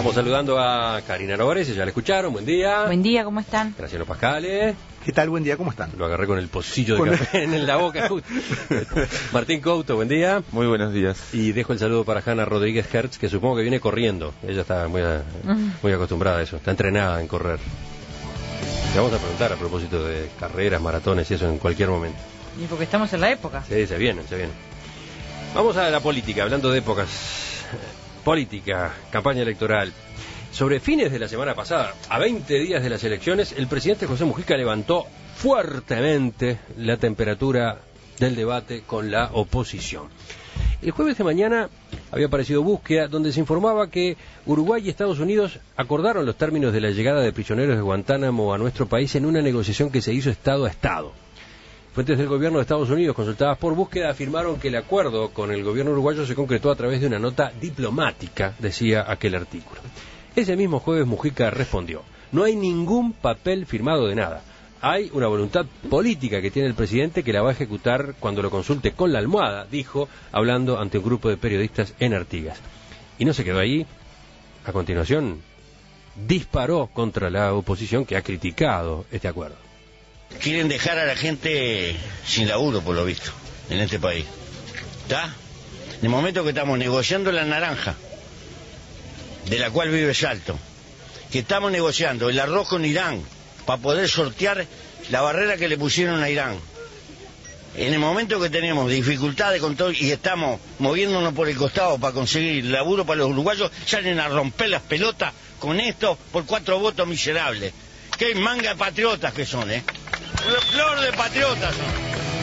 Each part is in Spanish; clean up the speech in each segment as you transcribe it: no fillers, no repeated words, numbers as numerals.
Vamos saludando a Karina Novarese, ya la escucharon, buen día. Buen día, ¿cómo están? Graciano Pascale. ¿Qué tal? Buen día, ¿cómo están? Lo agarré con el pocillo de café en la boca. Martín Couto, buen día. Muy buenos días. Y dejo el saludo para Hanna Rodríguez Hertz, que supongo que viene corriendo. Ella está muy acostumbrada a eso, está entrenada en correr. Le vamos a preguntar a propósito de carreras, maratones y eso en cualquier momento. Y porque estamos en la época. Sí, se vienen. Vamos a la política, hablando de épocas. Política, campaña electoral. Sobre fines de la semana pasada, a 20 días de las elecciones, el presidente José Mujica levantó fuertemente la temperatura del debate con la oposición. El jueves de mañana había aparecido Búsqueda, donde se informaba que Uruguay y Estados Unidos acordaron los términos de la llegada de prisioneros de Guantánamo a nuestro país en una negociación que se hizo Estado a Estado. Fuentes del gobierno de Estados Unidos, consultadas por Búsqueda, afirmaron que el acuerdo con el gobierno uruguayo se concretó a través de una nota diplomática, decía aquel artículo. Ese mismo jueves Mujica respondió: no hay ningún papel firmado de nada. Hay una voluntad política que tiene el presidente que la va a ejecutar cuando lo consulte con la almohada, dijo, hablando ante un grupo de periodistas en Artigas. Y no se quedó ahí. A continuación, disparó contra la oposición que ha criticado este acuerdo. Quieren dejar a la gente sin laburo, por lo visto, en este país. ¿Está? En el momento que estamos negociando la naranja, de la cual vive Salto, que estamos negociando el arroz con Irán para poder sortear la barrera que le pusieron a Irán. En el momento que tenemos dificultades con todo y estamos moviéndonos por el costado para conseguir laburo para los uruguayos, salen a romper las pelotas con esto por 4 votos miserables. Qué manga de patriotas que son, Flor de patriotas son.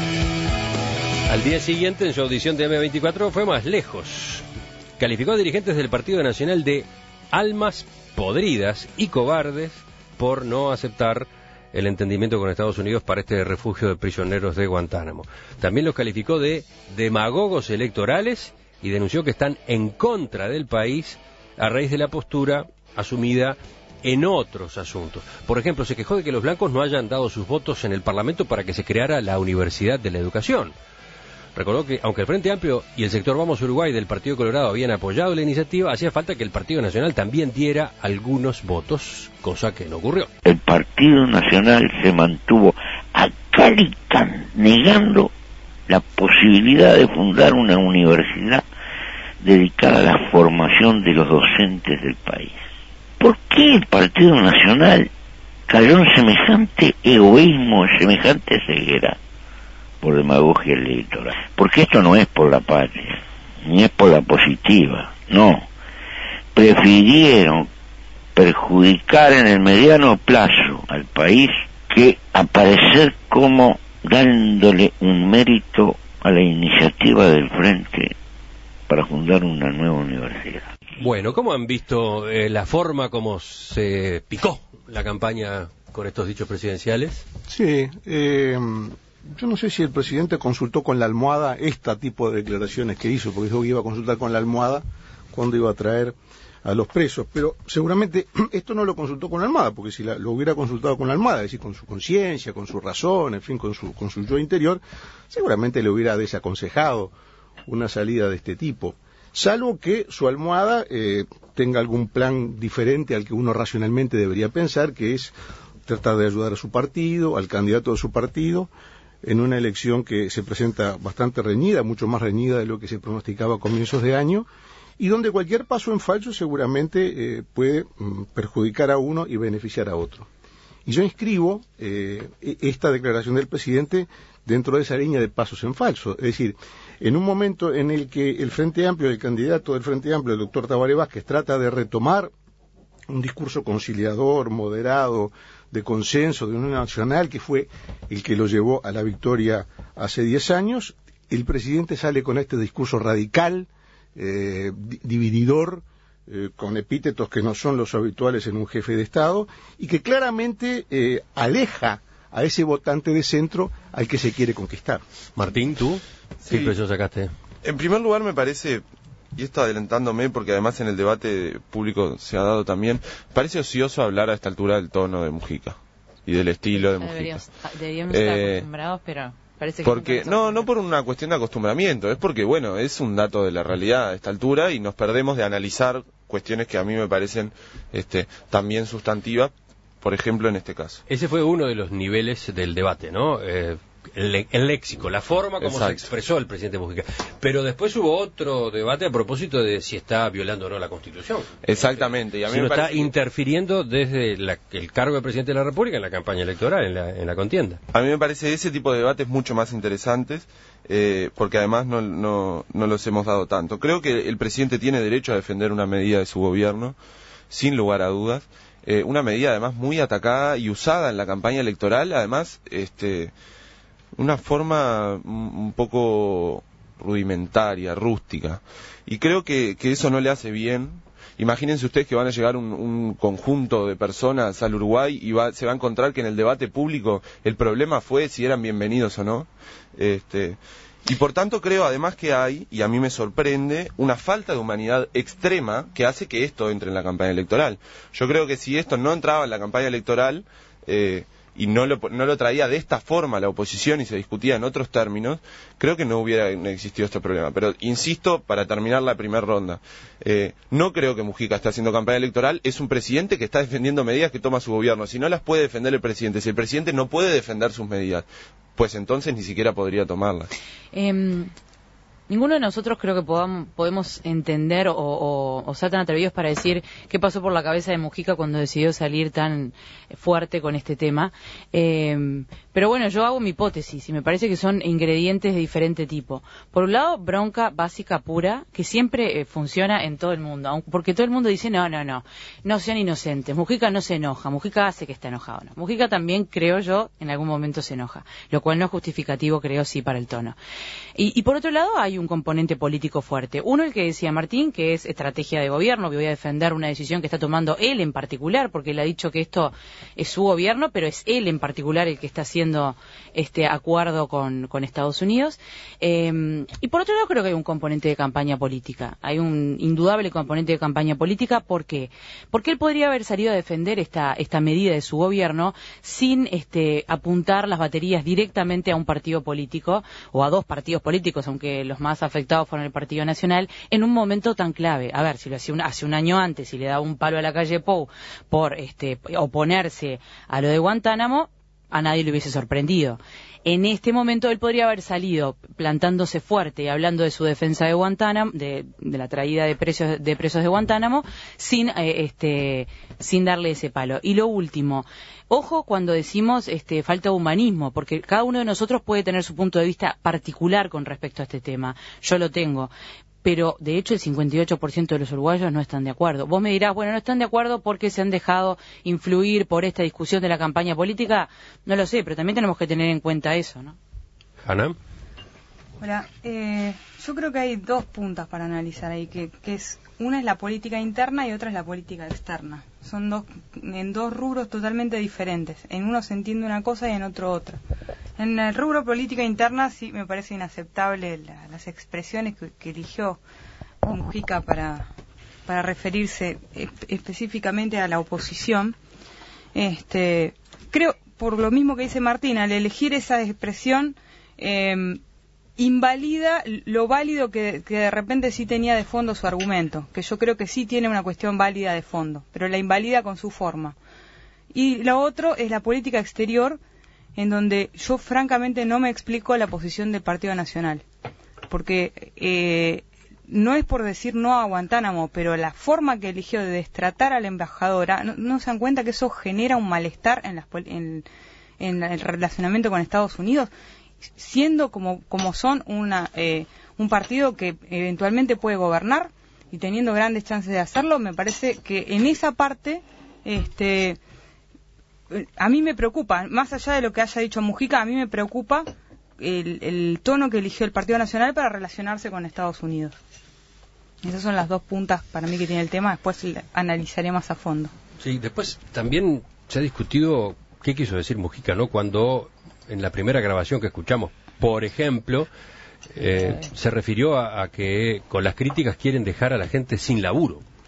Al día siguiente, en su audición de M24, fue más lejos. Calificó a dirigentes del Partido Nacional de almas podridas y cobardes por no aceptar el entendimiento con Estados Unidos para este refugio de prisioneros de Guantánamo. También los calificó de demagogos electorales y denunció que están en contra del país a raíz de la postura asumida en otros asuntos. Por ejemplo, se quejó de que los blancos no hayan dado sus votos en el Parlamento para que se creara la Universidad de la Educación. Recordó que, aunque el Frente Amplio y el sector Vamos Uruguay del Partido Colorado habían apoyado la iniciativa, hacía falta que el Partido Nacional también diera algunos votos, cosa que no ocurrió. El Partido Nacional se mantuvo a cal y can, negando la posibilidad de fundar una universidad dedicada a la formación de los docentes del país. ¿Por qué el Partido Nacional cayó en semejante egoísmo, en semejante ceguera? Por demagogia electoral. Porque esto no es por la patria, ni es por la positiva, no. Prefirieron perjudicar en el mediano plazo al país que aparecer como dándole un mérito a la iniciativa del Frente para fundar una nueva universidad. Bueno, ¿cómo han visto la forma como se picó la campaña con estos dichos presidenciales? Sí, yo no sé si el presidente consultó con la almohada este tipo de declaraciones que hizo, porque dijo que iba a consultar con la almohada cuando iba a traer a los presos, pero seguramente esto no lo consultó con la almohada, porque si lo hubiera consultado con la almohada, es decir, con su conciencia, con su razón, en fin, con su yo interior, seguramente le hubiera desaconsejado una salida de este tipo, salvo que su almohada tenga algún plan diferente al que uno racionalmente debería pensar, que es tratar de ayudar a su partido, al candidato de su partido, en una elección que se presenta bastante reñida, mucho más reñida de lo que se pronosticaba a comienzos de año, y donde cualquier paso en falso seguramente puede perjudicar a uno y beneficiar a otro. Y yo inscribo esta declaración del presidente dentro de esa línea de pasos en falso, es decir, en un momento en el que el Frente Amplio, el candidato del Frente Amplio, el doctor Tabaré Vázquez, trata de retomar un discurso conciliador, moderado, de consenso, de unión nacional, que fue el que lo llevó a la victoria hace 10 años, el presidente sale con este discurso radical, divididor, con epítetos que no son los habituales en un jefe de Estado, y que claramente aleja a ese votante de centro al que se quiere conquistar. Martín, ¿tú? ¿Qué impresión sacaste? En primer lugar me parece, y esto adelantándome porque además en el debate público se ha dado también, parece ocioso hablar a esta altura del tono de Mujica y del estilo de Mujica. Deberíamos estar acostumbrados, pero parece que... Porque, no por una cuestión de acostumbramiento, es porque, bueno, es un dato de la realidad a esta altura y nos perdemos de analizar cuestiones que a mí me parecen también sustantivas, por ejemplo en este caso. Ese fue uno de los niveles del debate, ¿no? El léxico, la forma como se expresó el presidente Mujica. Pero después hubo otro debate a propósito de si está violando o no la Constitución. Exactamente. Y a mí si me no está interfiriendo desde el cargo de presidente de la República en la campaña electoral, en la contienda. A mí me parece ese tipo de debates mucho más interesantes, porque además no los hemos dado tanto. Creo que el presidente tiene derecho a defender una medida de su gobierno, sin lugar a dudas. Una medida además muy atacada y usada en la campaña electoral, además, una forma un poco rudimentaria, rústica. Y creo que eso no le hace bien. Imagínense ustedes que van a llegar un conjunto de personas al Uruguay y se va a encontrar que en el debate público el problema fue si eran bienvenidos o no. Y por tanto creo además que hay, y a mí me sorprende, una falta de humanidad extrema que hace que esto entre en la campaña electoral. Yo creo que si esto no entraba en la campaña electoral, y no lo traía de esta forma la oposición y se discutía en otros términos, creo que no hubiera existido este problema. Pero insisto, para terminar la primera ronda, no creo que Mujica esté haciendo campaña electoral, es un presidente que está defendiendo medidas que toma su gobierno. Si no las puede defender el presidente, si el presidente no puede defender sus medidas, pues entonces ni siquiera podría tomarlas. Ninguno de nosotros creo que podemos entender o ser tan atrevidos para decir qué pasó por la cabeza de Mujica cuando decidió salir tan fuerte con este tema. Pero bueno, yo hago mi hipótesis y me parece que son ingredientes de diferente tipo. Por un lado, bronca básica pura, que siempre funciona en todo el mundo, porque todo el mundo dice no sean inocentes. Mujica no se enoja, Mujica hace que está enojado. No. Mujica también, creo yo, en algún momento se enoja, lo cual no es justificativo, creo, sí, para el tono. Y por otro lado, hay un componente político fuerte. Uno, el que decía Martín, que es estrategia de gobierno. Voy a defender una decisión que está tomando él en particular, porque él ha dicho que esto es su gobierno, pero es él en particular el que está haciendo este acuerdo con Estados Unidos. Y por otro lado, creo que hay un componente de campaña política. Hay un indudable componente de campaña política. ¿Por qué? Porque él podría haber salido a defender esta medida de su gobierno sin apuntar las baterías directamente a un partido político o a dos partidos políticos, aunque los más afectados fueron el Partido Nacional, en un momento tan clave. A ver, si lo hacía hace un año antes y le daba un palo a la calle Pou por oponerse a lo de Guantánamo, a nadie le hubiese sorprendido. En este momento él podría haber salido plantándose fuerte y hablando de su defensa de Guantánamo, de la traída de presos de Guantánamo, sin darle ese palo. Y lo último, ojo cuando decimos falta de humanismo, porque cada uno de nosotros puede tener su punto de vista particular con respecto a este tema. Yo lo tengo. Pero, de hecho, el 58% de los uruguayos no están de acuerdo. Vos me dirás, bueno, no están de acuerdo porque se han dejado influir por esta discusión de la campaña política. No lo sé, pero también tenemos que tener en cuenta eso, ¿no? Ana. Hola, yo creo que hay dos puntas para analizar ahí, que es una es la política interna y otra es la política externa. Son en dos rubros totalmente diferentes. En uno se entiende una cosa y en otro otra. En el rubro política interna sí me parece inaceptable las expresiones que eligió Mujica para referirse específicamente a la oposición. Creo, por lo mismo que dice Martín, al elegir esa expresión invalida lo válido que de repente sí tenía de fondo su argumento, que yo creo que sí tiene una cuestión válida de fondo, pero la invalida con su forma. Y lo otro es la política exterior, en donde yo francamente no me explico la posición del Partido Nacional, porque no es por decir no a Guantánamo, pero la forma que eligió de destratar a la embajadora, no se dan cuenta que eso genera un malestar en el relacionamiento con Estados Unidos, siendo como son un partido que eventualmente puede gobernar y teniendo grandes chances de hacerlo. Me parece que en esa parte a mí me preocupa, más allá de lo que haya dicho Mujica, a mí me preocupa el tono que eligió el Partido Nacional para relacionarse con Estados Unidos. Esas son las dos puntas para mí que tiene el tema, después analizaré más a fondo. Sí, después también se ha discutido qué quiso decir Mujica, ¿no? Cuando en la primera grabación que escuchamos, por ejemplo, se refirió a que con las críticas quieren dejar a la gente sin laburo.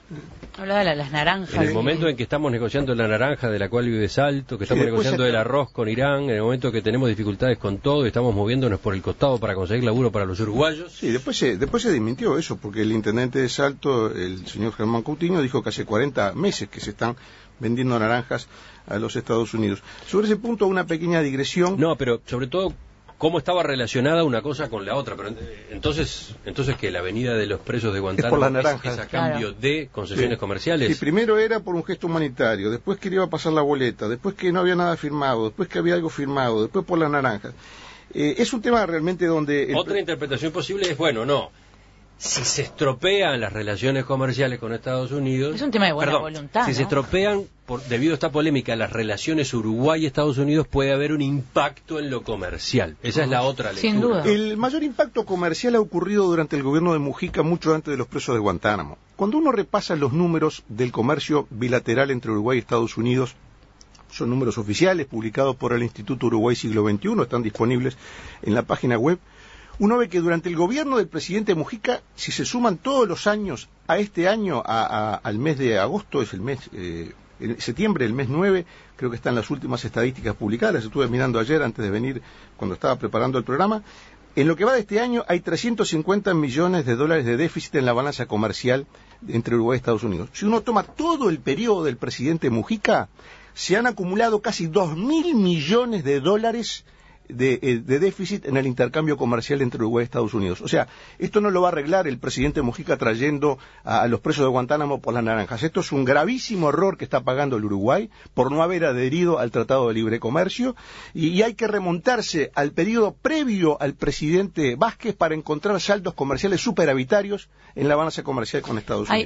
Hablaba de las naranjas. En el momento en que estamos negociando la naranja de la cual vive Salto, que estamos negociando el arroz con Irán, en el momento que tenemos dificultades con todo y estamos moviéndonos por el costado para conseguir laburo para los uruguayos. Sí, después se desmintió eso, porque el intendente de Salto, el señor Germán Coutinho, dijo que hace 40 meses que se están vendiendo naranjas a los Estados Unidos. Sobre ese punto, una pequeña digresión. No, pero sobre todo, cómo estaba relacionada una cosa con la otra. Pero entonces que la venida de los presos de Guantánamo es por las naranjas. Es a cambio de concesiones comerciales. Sí, primero era por un gesto humanitario, después que iba a pasar la boleta, después que no había nada firmado, después que había algo firmado, después por las naranjas. Es un tema realmente donde... Otra interpretación posible es, bueno, no, si se estropean las relaciones comerciales con Estados Unidos... Es un tema de buena voluntad, si se estropean, debido a esta polémica, las relaciones Uruguay-Estados Unidos, puede haber un impacto en lo comercial. Esa es la otra lectura. Sin duda. El mayor impacto comercial ha ocurrido durante el gobierno de Mujica, mucho antes de los presos de Guantánamo. Cuando uno repasa los números del comercio bilateral entre Uruguay y Estados Unidos, son números oficiales publicados por el Instituto Uruguay Siglo XXI, están disponibles en la página web. Uno ve que durante el gobierno del presidente Mujica, si se suman todos los años a este año, al mes de agosto, es el mes, en septiembre, el mes 9, creo que están las últimas estadísticas publicadas, las estuve mirando ayer antes de venir, cuando estaba preparando el programa. En lo que va de este año hay 350 millones de dólares de déficit en la balanza comercial entre Uruguay y Estados Unidos. Si uno toma todo el periodo del presidente Mujica, se han acumulado casi 2.000 millones de dólares de déficit en el intercambio comercial entre Uruguay y Estados Unidos. O sea, esto no lo va a arreglar el presidente Mujica trayendo a los presos de Guantánamo por las naranjas. Esto es un gravísimo error que está pagando el Uruguay por no haber adherido al Tratado de Libre Comercio, y hay que remontarse al periodo previo al presidente Vázquez para encontrar saldos comerciales superavitarios en la balanza comercial con Estados Unidos.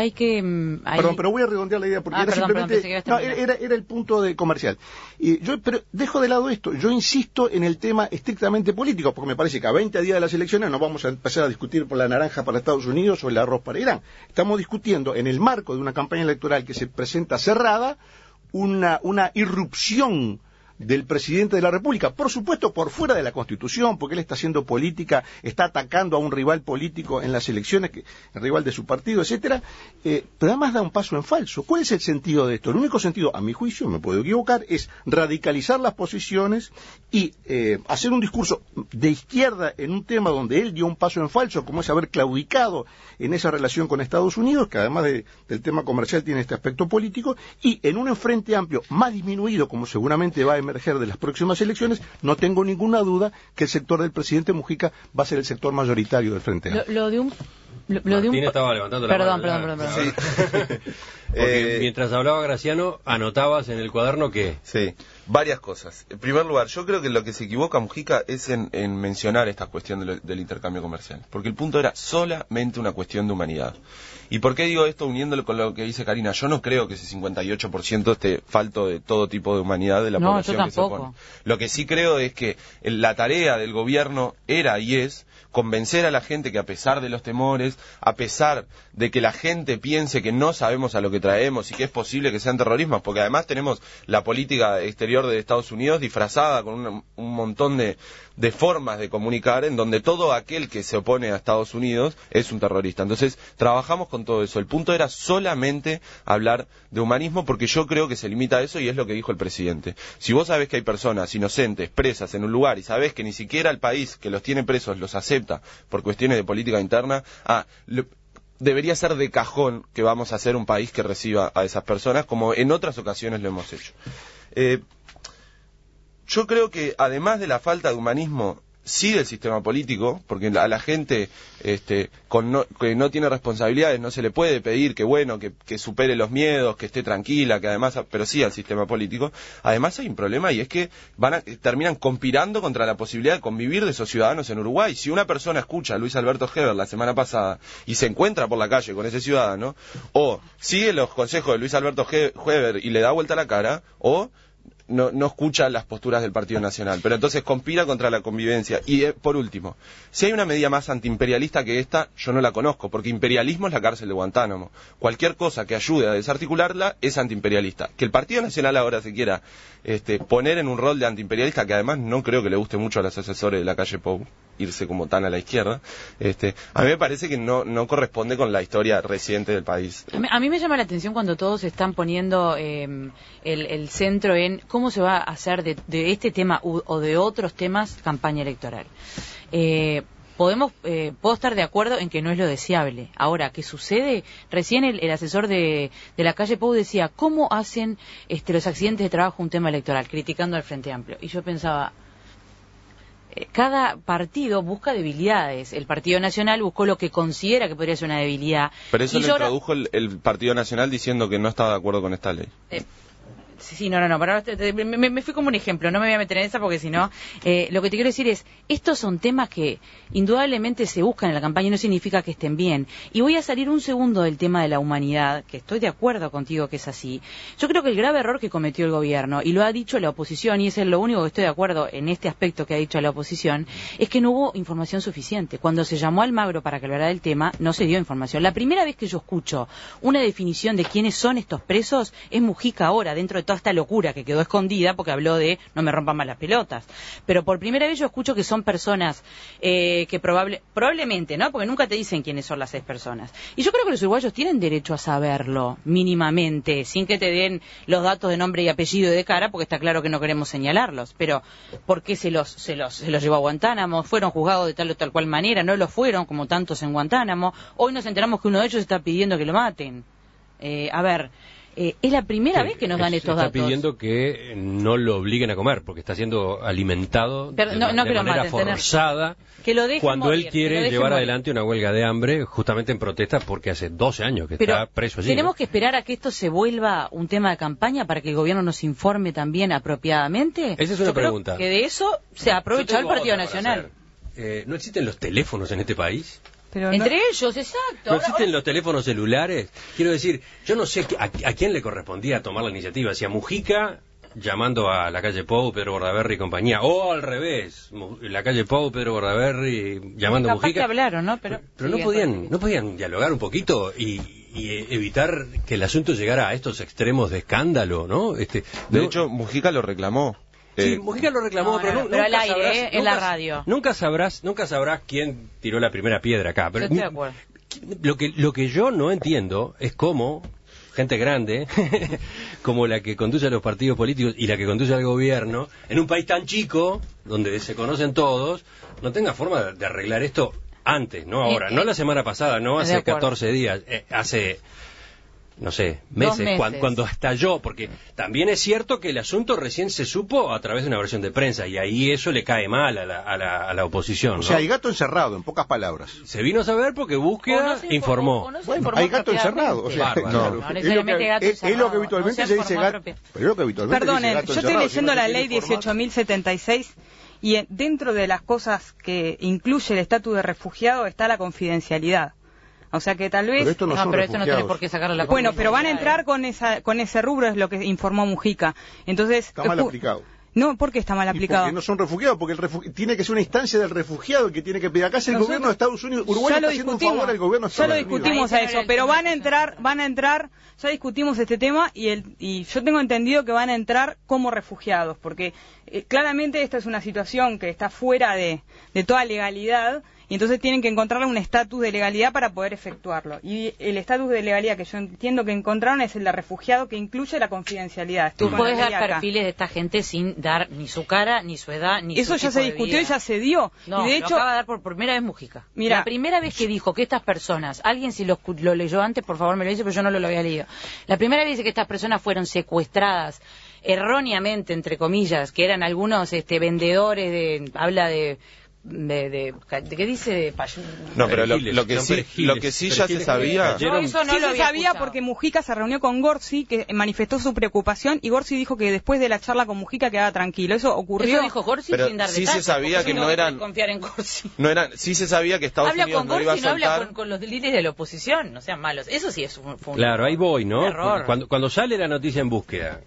Perdón, pero voy a redondear la idea porque era simplemente... era el punto de comercial. Pero dejo de lado esto, yo insisto en el tema estrictamente político, porque me parece que a 20 días de las elecciones no vamos a empezar a discutir por la naranja para Estados Unidos o el arroz para Irán. Estamos discutiendo en el marco de una campaña electoral que se presenta cerrada una irrupción del presidente de la República, por supuesto por fuera de la Constitución, porque él está haciendo política, está atacando a un rival político en las elecciones, el rival de su partido, etcétera, pero además da un paso en falso. ¿Cuál es el sentido de esto? El único sentido, a mi juicio, me puedo equivocar, es radicalizar las posiciones y hacer un discurso de izquierda en un tema donde él dio un paso en falso, como es haber claudicado en esa relación con Estados Unidos, que además del tema comercial tiene este aspecto político, y en un frente amplio más disminuido, como seguramente va a emerger de las próximas elecciones, no tengo ninguna duda que el sector del presidente Mujica va a ser el sector mayoritario del Frente Amplio. Martín estaba levantando la mano. Perdón. Sí. Porque mientras hablaba Graciano, anotabas en el cuaderno que... Sí, varias cosas. En primer lugar, yo creo que lo que se equivoca Mujica es en mencionar esta cuestión del intercambio comercial, porque el punto era solamente una cuestión de humanidad. ¿Y por qué digo esto uniéndolo con lo que dice Karina? Yo no creo que ese 58% esté falto de todo tipo de humanidad de la población que se opone. Lo que sí creo es que la tarea del gobierno era y es convencer a la gente que, a pesar de los temores, a pesar de que la gente piense que no sabemos a lo que traemos y que es posible que sean terrorismos, porque además tenemos la política exterior de Estados Unidos disfrazada con un montón de formas de comunicar en donde todo aquel que se opone a Estados Unidos es un terrorista. Entonces trabajamos con todo eso. El punto era solamente hablar de humanismo, porque yo creo que se limita a eso, y es lo que dijo el presidente. Si vos sabés que hay personas inocentes presas en un lugar y sabés que ni siquiera el país que los tiene presos los acepta por cuestiones de política interna, debería ser de cajón que vamos a ser un país que reciba a esas personas, como en otras ocasiones lo hemos hecho. Yo creo que además de la falta de humanismo, sí del sistema político, porque a la gente que no tiene responsabilidades no se le puede pedir que supere los miedos, que esté tranquila, que además, pero sí al sistema político. Además hay un problema, y es que terminan conspirando contra la posibilidad de convivir de esos ciudadanos en Uruguay. Si una persona escucha a Luis Alberto Heber la semana pasada y se encuentra por la calle con ese ciudadano, o sigue los consejos de Luis Alberto Heber y le da vuelta la cara, o no escucha las posturas del Partido Nacional, pero entonces conspira contra la convivencia. Y por último, si hay una medida más antiimperialista que esta, yo no la conozco, porque imperialismo es la cárcel de Guantánamo. Cualquier cosa que ayude a desarticularla es antiimperialista. Que el Partido Nacional ahora se quiera poner en un rol de antiimperialista, que además no creo que le guste mucho a los asesores de la calle Pou, irse como tan a la izquierda. A mí me parece que no corresponde con la historia reciente del país. A mí me llama la atención cuando todos están poniendo el centro en cómo se va a hacer de este tema o de otros temas campaña electoral. Puedo estar de acuerdo en que no es lo deseable. Ahora, ¿qué sucede? Recién el asesor de la calle Pou decía, ¿cómo hacen los accidentes de trabajo un tema electoral? Criticando al Frente Amplio. Y yo pensaba, cada partido busca debilidades. El Partido Nacional buscó lo que considera que podría ser una debilidad. Pero eso lo introdujo el Partido Nacional diciendo que no estaba de acuerdo con esta ley. Sí, no, me fui como un ejemplo, no me voy a meter en esa porque si no, lo que te quiero decir es, estos son temas que indudablemente se buscan en la campaña y no significa que estén bien. Y voy a salir un segundo del tema de la humanidad, que estoy de acuerdo contigo que es así. Yo creo que el grave error que cometió el gobierno, y lo ha dicho la oposición, y es lo único que estoy de acuerdo en este aspecto que ha dicho la oposición, es que no hubo información suficiente. Cuando se llamó a Almagro para que hablara del tema, no se dio información. La primera vez que yo escucho una definición de quiénes son estos presos es Mujica ahora, dentro de toda esta locura que quedó escondida porque habló de no me rompan más las pelotas, pero por primera vez yo escucho que son personas que probablemente, ¿no? Porque nunca te dicen quiénes son las 6 personas, y yo creo que los uruguayos tienen derecho a saberlo mínimamente, sin que te den los datos de nombre y apellido y de cara, porque está claro que no queremos señalarlos, pero ¿por qué se los llevó a Guantánamo? ¿Fueron juzgados de tal o tal cual manera? ¿No lo fueron como tantos en Guantánamo? Hoy nos enteramos que uno de ellos está pidiendo que lo maten. Es la primera vez que nos dan estos datos. Está pidiendo que no lo obliguen a comer, porque está siendo alimentado de manera forzada cuando él quiere llevar adelante una huelga de hambre, justamente en protesta porque hace 12 años que está preso allí. ¿Tenemos que esperar a que esto se vuelva un tema de campaña para que el gobierno nos informe también apropiadamente? Esa es una pregunta. Creo que de eso se aprovecha el Partido Nacional. ¿No existen los teléfonos en este país? Pero entre ellos, exacto. ¿No existen los teléfonos celulares? Quiero decir, yo no sé a quién le correspondía tomar la iniciativa, si a Mujica, llamando a la calle Pou, Pedro Bordaberry y compañía, o al revés, la calle Pou, Pedro Bordaberry llamando a Mujica. Que hablaron, ¿no? Pero no podían dialogar un poquito y evitar que el asunto llegara a estos extremos de escándalo, ¿no? De hecho, Mujica lo reclamó. Sí, Mujica lo reclamó, pero al aire, en la radio. Nunca sabrás quién tiró la primera piedra acá. Pero estoy de acuerdo. Lo que yo no entiendo es cómo gente grande, como la que conduce a los partidos políticos y la que conduce al gobierno, en un país tan chico, donde se conocen todos, no tenga forma de arreglar esto antes, no ahora. No la semana pasada, no hace 14 días, hace... no sé, meses. Cuando estalló, porque también es cierto que el asunto recién se supo a través de una versión de prensa, y ahí eso le cae mal a la oposición, ¿no? O sea, hay gato encerrado, en pocas palabras. Se vino a saber porque Búsqueda informó. Hay gato encerrado. O sea, es lo que habitualmente se dice gato. Perdonen, yo estoy leyendo la ley 18.076 y dentro de las cosas que incluye el estatus de refugiado está la confidencialidad. O sea que tal vez... Pero esto no tiene por qué sacarle la... Bueno, pero van a entrar con ese rubro, es lo que informó Mujica. Entonces... Está mal aplicado. No, ¿por qué está mal aplicado? Porque no son refugiados, porque tiene que ser una instancia del refugiado que tiene que pedir. Acá es el gobierno de Estados Unidos. Uruguay está haciendo un favor al gobierno de Estados Unidos. Ya lo discutimos a eso, pero van a entrar, ya discutimos este tema y yo tengo entendido que van a entrar como refugiados, porque claramente esta es una situación que está fuera de toda legalidad. Y entonces tienen que encontrar un estatus de legalidad para poder efectuarlo. Y el estatus de legalidad que yo entiendo que encontraron es el de refugiado, que incluye la confidencialidad. Tú puedes dar perfiles de esta gente sin dar ni su cara, ni su edad, ni eso su ya se discutió y ya se dio. No, y de hecho, lo acaba de dar por primera vez Mujica. Mira, la primera vez que dijo que estas personas, alguien si lo leyó antes, por favor me lo dice, pero yo no lo había leído. La primera vez dice que estas personas fueron secuestradas erróneamente, entre comillas, que eran algunos vendedores habla de ¿qué dice? No, pero lo que sí ya se sabía... No, eso no lo se sabía porque Mujica se reunió con Gorsi, que manifestó su preocupación, y Gorsi dijo que después de la charla con Mujica quedaba tranquilo. Eso ocurrió. Eso dijo Gorsi sin dar detalles. Sí se sabía que no eran... confiar en Gorsi. Sí se sabía que Estados Unidos no iba a soltar... Habla con los líderes de la oposición, no sean malos. Eso sí es un claro, ahí voy, ¿no? Error. Cuando sale la noticia en Búsqueda...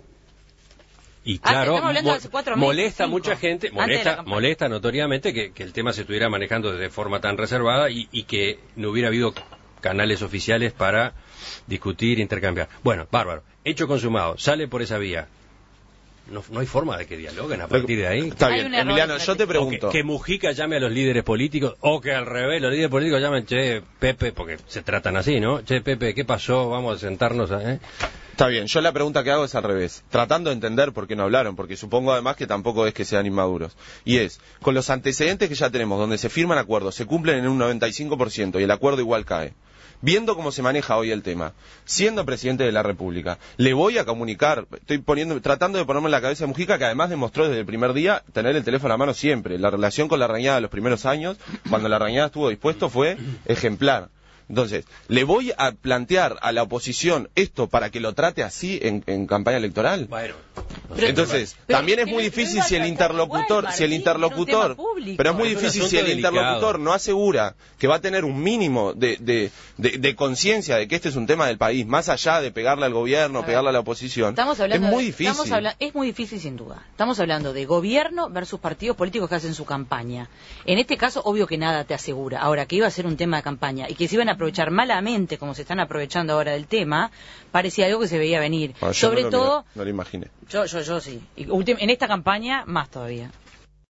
Y claro, molesta a mucha gente, molesta notoriamente que el tema se estuviera manejando de forma tan reservada y que no hubiera habido canales oficiales para discutir, intercambiar. Bueno, bárbaro, hecho consumado, sale por esa vía. No hay forma de que dialoguen a partir de ahí. Está Hay bien, un error Emiliano, yo te estratégico. pregunto. Que Mujica llame a los líderes políticos, o que al revés, los líderes políticos llamen, che, Pepe, porque se tratan así, ¿no? Che, Pepe, ¿qué pasó? Vamos a sentarnos, Está bien, yo la pregunta que hago es al revés, tratando de entender por qué no hablaron, porque supongo además que tampoco es que sean inmaduros. Y es, con los antecedentes que ya tenemos, donde se firman acuerdos, se cumplen en un 95% y el acuerdo igual cae. Viendo cómo se maneja hoy el tema, siendo presidente de la República, le voy a comunicar, tratando de ponerme en la cabeza de Mujica, que además demostró desde el primer día tener el teléfono a mano siempre. La relación con la Rañada de los primeros años, cuando la Rañada estuvo dispuesto, fue ejemplar. Entonces, le voy a plantear a la oposición esto para que lo trate así en campaña electoral. Bueno, entonces, también es muy difícil si el interlocutor, pero es muy difícil si el interlocutor no asegura que va a tener un mínimo de conciencia de que este es un tema del país, más allá de pegarle al gobierno, pegarle a la oposición. Es muy difícil. Es muy difícil sin duda. Estamos hablando de gobierno versus partidos políticos que hacen su campaña. En este caso, obvio que nada te asegura. Ahora, que iba a ser un tema de campaña y que se iban a aprovechar malamente, como se están aprovechando ahora del tema, parecía algo que se veía venir. Bueno, Sobre todo, no lo imaginé. yo sí. Y en esta campaña, más todavía.